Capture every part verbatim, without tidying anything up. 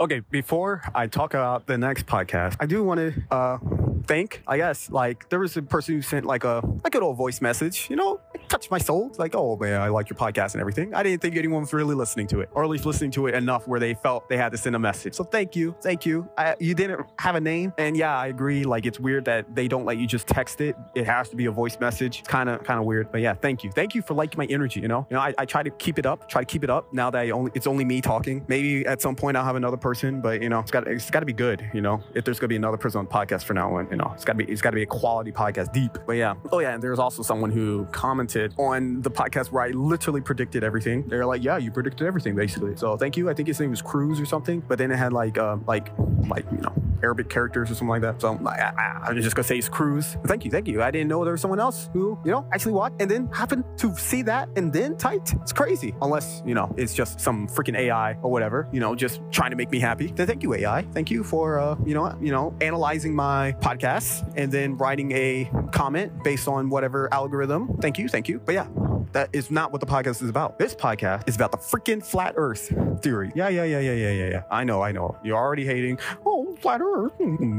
Okay, before I talk about the next podcast, I do want to uh, thank, I guess, like there was a person who sent like a like an old voice message, you know, it touched my soul. It's like, oh man, I like your podcast and everything. I didn't think anyone was really listening to it, or at least listening to it enough where they felt they had to send a message. So thank you, thank you. I, you didn't have a name, and yeah, I agree. Like it's weird that they don't let you just text it. It has to be a voice message. It's kind of kind of weird, but yeah, thank you, thank you for liking my energy. You know, you know, I, I try to keep it up, try to keep it up. Now that I only it's only me talking. Maybe at some point I'll have another person, but you know, it's got it's got to be good. You know, if there's gonna be another person on the podcast from now on, you know, it's got to be it's got to be a quality podcast, deep. But yeah, oh yeah, and there's also someone who commented on the podcast where I literally predicted everything. They're like, yeah, you predicted everything basically. So thank you. I think his name was Cruz or something, but then it had like uh, like like you know Arabic characters or something like that. So I, I, I'm just gonna say it's Cruz. But thank you, thank you. I didn't know there was someone else who you know actually watched and then happened to see that and then typed. It's crazy. Unless you know it's just some freaking A I or whatever. You know, just trying to make me happy. Then thank you, A I. Thank you for uh, you know you know analyzing my podcast and then writing a comment based on whatever algorithm. Thank you, thank you. But yeah, that is not what the podcast is about. This podcast is about the freaking flat Earth theory. Yeah, yeah, yeah, yeah, yeah, yeah, yeah. I know, I know. You're already hating. Oh, flat Earth.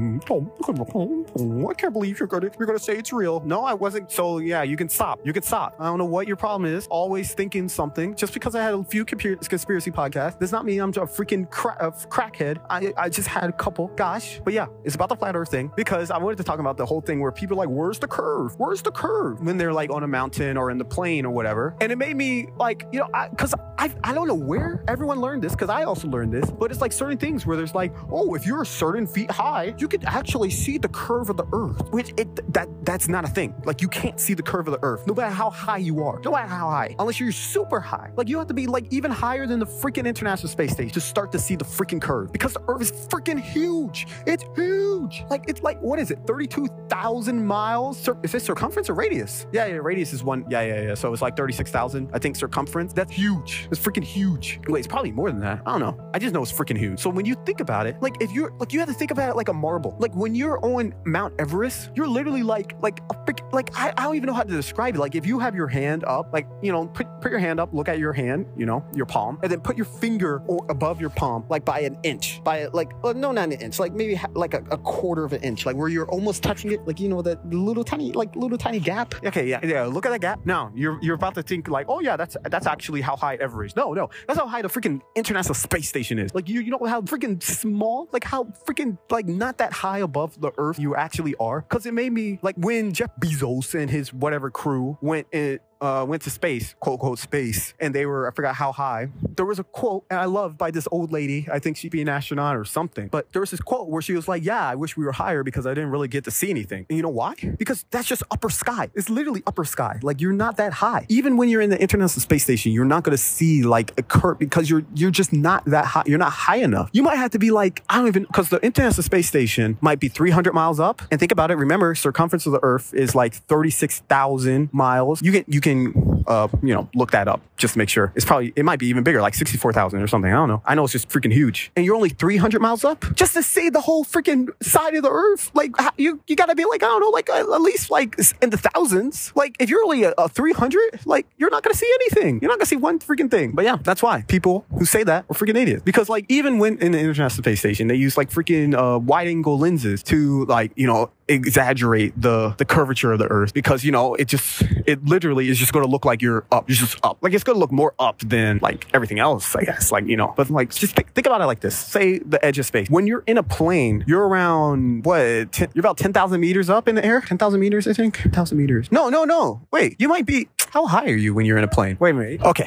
Oh, I can't believe you're gonna you're gonna say it's real. No, I wasn't. So yeah, you can stop. You can stop. I don't know what your problem is. Always thinking something. Just because I had a few conspiracy podcasts does not mean I'm a freaking cra- a crackhead. I I just had a couple. Gosh, but yeah, it's about the flat Earth thing because I wanted to talk about the whole thing where people are like, "Where's the curve? Where's the curve?" When they're like on a mountain or in the plane or whatever, and it made me like, you know, because I, I I don't know where everyone learned this because I also learned this, but it's like certain things where there's like, oh, if you're a certain feet high, you could actually see the curve of the Earth, which it that that's not a thing. Like you can't see the curve of the Earth, no matter how high you are, no matter how high, unless you're super high. Like you have to be like even higher than the freaking International Space Station to start to see the freaking curve because the Earth is freaking huge. It's huge. Like it's like what is it? thirty-two thousand miles? Cir- is it circumference or radius? Yeah, yeah, radius is one. Yeah, yeah, yeah. So it's like thirty-six thousand. I think circumference. That's huge. It's freaking huge. Wait, it's probably more than that. I don't know. I just know it's freaking huge. So when you think about it, like if you're like you have to think about it like a marble. Like when you're on Mount Everest, you're literally like like a freak. Like I, I don't even know how to describe it. Like if you have your hand up, like you know, put put your hand up, look at your hand, you know, your palm, and then put your finger or above your palm, like by an inch, by like well, no, not an inch, like maybe ha- like a, a quarter of an inch, like where you're almost touching it, like you know that little tiny like little tiny gap. Okay, yeah, yeah. Look at that gap. Now you're you're about to think like, oh yeah, that's that's actually how high Everest is. No, no, that's how high the freaking International Space Station is. Like you you know how freaking small, like how freaking like not that high above the Earth you actually are. Because it made me like when Jeff Bezos and his whatever crew went in. Uh, went to space, quote, quote, space, and they were, I forgot how high. There was a quote, and I love by this old lady, I think she'd be an astronaut or something, but there was this quote where she was like, yeah, I wish we were higher because I didn't really get to see anything. And you know why? Because that's just upper sky. It's literally upper sky. Like, you're not that high. Even when you're in the International Space Station, you're not going to see, like, a curve because you're you're just not that high. You're not high enough. You might have to be, like, I don't even, because the International Space Station might be three hundred miles up, and think about it, remember, circumference of the Earth is, like, thirty-six thousand miles. You can, you can, uh, you know, look that up just to make sure. It's probably, it might be even bigger, like sixty-four thousand or something. I don't know. I know it's just freaking huge. And you're only three hundred miles up just to see the whole freaking side of the Earth. Like, you you got to be like, I don't know, like at least like in the thousands. Like, if you're only a, a three hundred, like, you're not going to see anything. You're not going to see one freaking thing. But yeah, that's why people who say that are freaking idiots. Because, like, even when in the International Space Station, they use like freaking uh, wide angle lenses to, like, you know, exaggerate the the curvature of the Earth, because, you know, it just it literally is just going to look like you're up. You're just up. Like, it's going to look more up than like everything else, I guess. Like, you know, but like, just think, think about it like this. Say the edge of space. When you're in a plane, you're around what? ten, you're about ten thousand meters up in the air. ten thousand meters, I think. ten thousand meters. No, no, no. Wait, you might be. How high are you when you're in a plane? Wait a minute. Okay.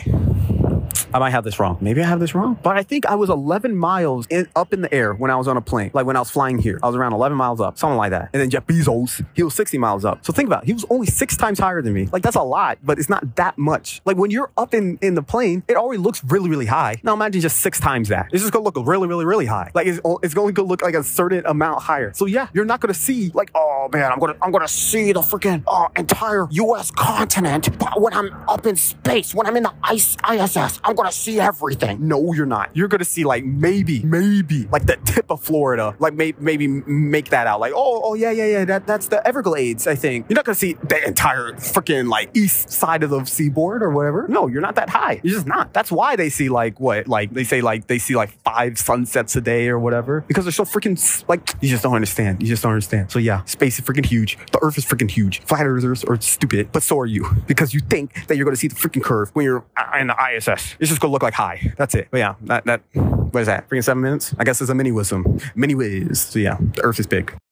I might have this wrong. Maybe I have this wrong. But I think I was eleven miles in, up in the air when I was on a plane. Like when I was flying here. I was around eleven miles up. Something like that. And then Jeff Bezos, he was sixty miles up. So think about it. He was only six times higher than me. Like, that's a lot, but it's not that much. Like, when you're up in, in the plane, it already looks really, really high. Now imagine just six times that. It's just going to look really, really, really high. Like, it's, it's going to look like a certain amount higher. So yeah, you're not going to see like, oh man, I'm going to I'm gonna see the freaking uh, entire U S continent. But when I'm up in space, when I'm in the I S S, I'm going gonna see everything. No, you're not. You're gonna see like maybe, maybe like the tip of Florida. Like may, maybe make that out. Like, oh, oh yeah, yeah, yeah. That that's the Everglades, I think. You're not gonna see the entire freaking like east side of the seaboard or whatever. No, you're not that high. You're just not. That's why they see like what? Like they say like they see like five sunsets a day or whatever. Because they're so freaking like you just don't understand. You just don't understand. So yeah, space is freaking huge. The Earth is freaking huge. Flat earthers are stupid, but so are you. Because you think that you're gonna see the freaking curve when you're in the I S S. It's just gonna look like high. That's it. But yeah, that that what is that? Freaking seven minutes? I guess it's a mini wisdom. Mini whiz. So yeah, the Earth is big.